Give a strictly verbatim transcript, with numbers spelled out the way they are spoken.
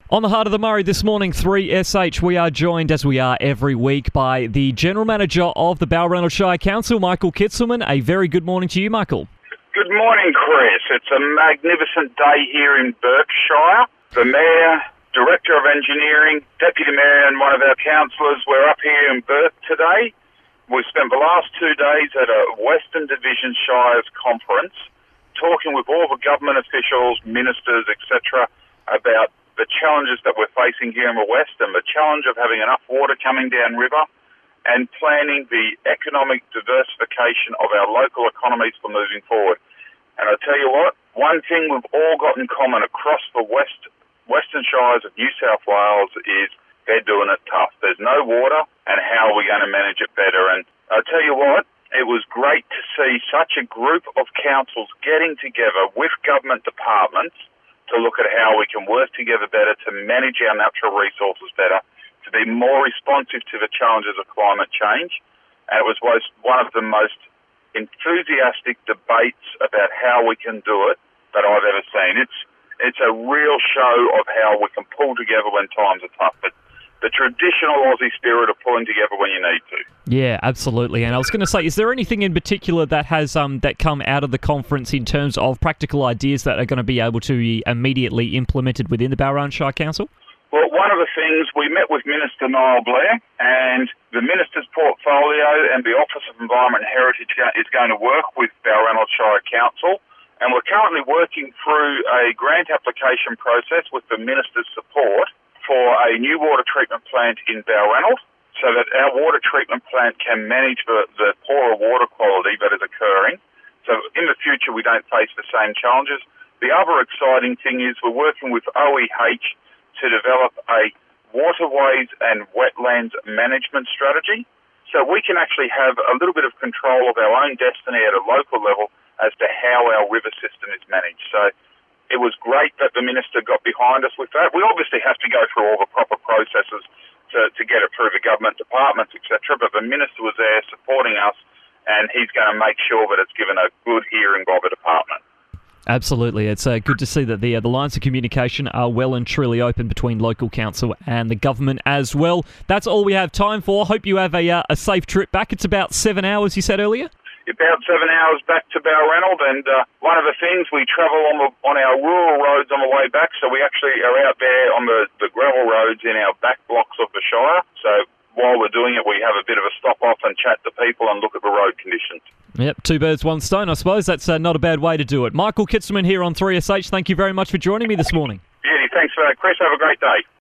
On the Heart of the Murray this morning, three S H, we are joined, as we are every week, by the General Manager of the Balranald Shire Council, Michael Kitzelman. A very good morning to you, Michael. Good morning, Chris. It's a magnificent day here in Berkshire. The Mayor, Director of Engineering, Deputy Mayor and one of our councillors, we're up here in Bourke today. We've spent the last two days at a Western Division Shires conference talking with all the government officials, ministers, et cetera about the challenges that we're facing here in the West and the challenge of having enough water coming down river and planning the economic diversification of our local economies for moving forward. And I tell you what, one thing we've all got in common across the West, Western Shires of New South Wales is they're doing it tough. There's no water, and how are we going to manage it better? And I tell you what, it was great to see such a group of councils getting together with government departments to look at how we can work together better to manage our natural resources better, to be more responsive to the challenges of climate change. And it was one of the most enthusiastic debates about how we can do it that I've ever seen. It's it's a real show of how we can pull together when times are tough. But the traditional Aussie spirit of pulling together when you need to. Yeah, absolutely. And I was going to say, is there anything in particular that has um that come out of the conference in terms of practical ideas that are going to be able to be immediately implemented within the Balranald Shire Council? Well, one of the things, we met with Minister Niall Blair, and the Minister's portfolio and the Office of Environment and Heritage is going to work with Balranald Shire Council, and we're currently working through a grant application process with the Minister's support for a new water treatment plant in Balranald, so that our water treatment plant can manage the, the poorer water quality that is occurring. So in the future, we don't face the same challenges. The other exciting thing is we're working with O E H to develop a waterways and wetlands management strategy, so we can actually have a little bit of control of our own destiny at a local level as to how our river system is managed. So it was great that the Minister got behind us with that. We obviously have to go through all the proper processes to, to get it through the government departments, et cetera, but the Minister was there supporting us, and he's going to make sure that it's given a good hearing by the department. Absolutely. It's uh, good to see that the uh, the lines of communication are well and truly open between local council and the government as well. That's all we have time for. Hope you have a, uh, a safe trip back. It's about seven hours, you said earlier? About seven hours back to Balranald, and uh, one of the things, we travel on the, on our rural roads on the way back, so we actually are out there on the, the gravel roads in our back blocks of the Shire. So while we're doing it, we have a bit of a stop off and chat to people and look at the road conditions. Yep, two birds, one stone, I suppose. That's uh, not a bad way to do it. Michael Kitzelman here on three S H, thank you very much for joining me this morning. Beauty, thanks for that, Chris. Have a great day.